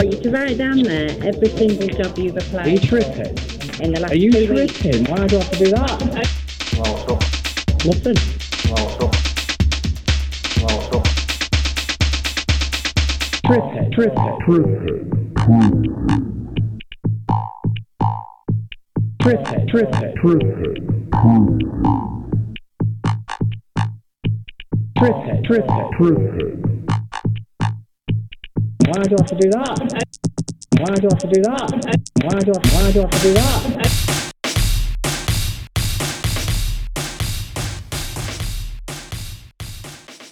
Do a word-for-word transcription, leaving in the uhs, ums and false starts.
You to write down there every single job you've applied. Are you tripping? In the last Are you two tripping? weeks. Why do I have to do that? Well, stop. Nothing. Well, stop. Well, stop. Tripping. Tripping. Tripping. Tripping. Tripping. Tripping. Why do I have to do that? Why do I have to do that? Why do I, why do I have to do that?